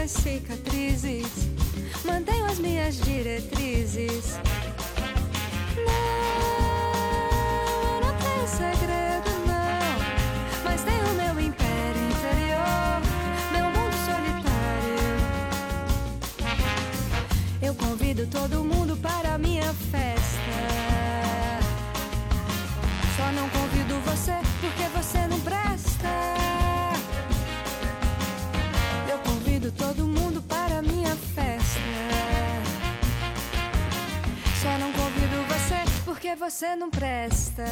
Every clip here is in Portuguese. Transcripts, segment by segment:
minhas cicatrizes, mantenho as minhas diretrizes. Não tenho segredo, não, mas tenho meu império interior, meu mundo solitário. Eu convido todo mundo para a minha festa. Só não convido você porque você não presta. Eu convido todo mundo para a minha festa. Só não convido você porque você não presta.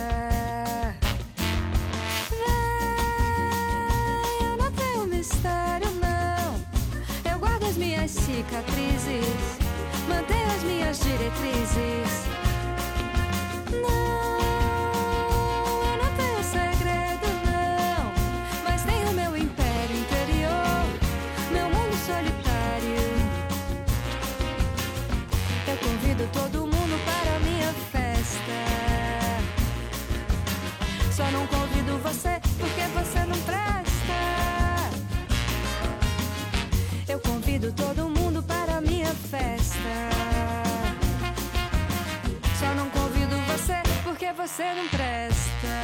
Vem, eu não tenho mistério, não. Eu guardo as minhas cicatrizes, mantenho as minhas diretrizes. Não, eu não tenho segredo, não, mas tenho meu império interior, meu mundo solitário. Eu convido todo mundo para a minha festa. Só não convido você porque você não presta. Eu convido todo mundo para a minha festa. Só não convido você porque você não presta.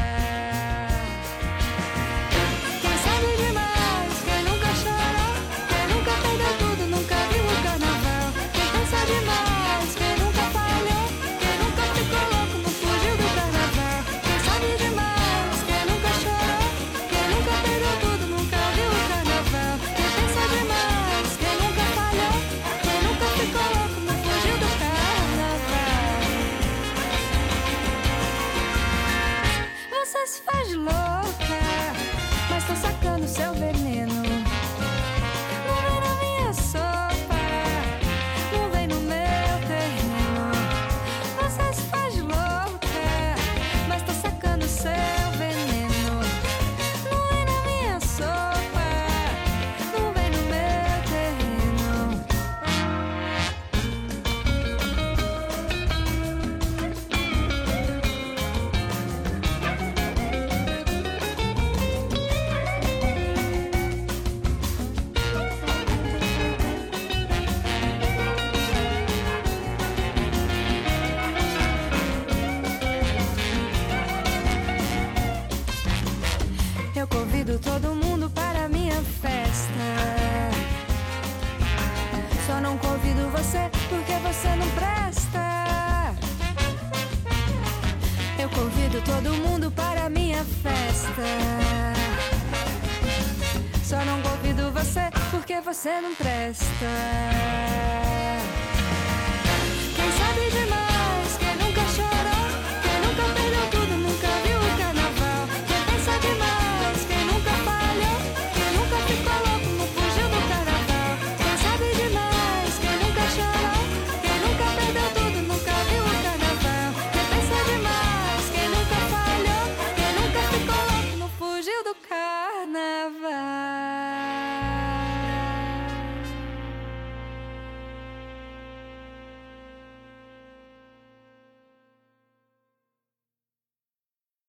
Quem sabe demais, quem nunca chorou, quem nunca perdeu tudo, nunca viu o carnaval. Quem pensa demais, quem nunca falhou, quem nunca ficou louco, não fugiu do carnaval. Quem sabe demais, quem nunca chorou, quem nunca perdeu tudo, nunca viu o carnaval. Quem pensa demais, quem nunca falhou, quem nunca ficou louco, não fugiu do carnaval. Você se faz louca, mas tô sacando seu veneno. Não vem na minha sopa, não vem no meu terreno. Você se faz louca, mas tô sacando seu veneno. Não vem na minha sopa, não vem no meu terreno. Eu convido todo mundo para a minha festa. Só não convido você porque você não presta. Eu convido todo mundo para a minha festa. Só não convido você porque você não presta.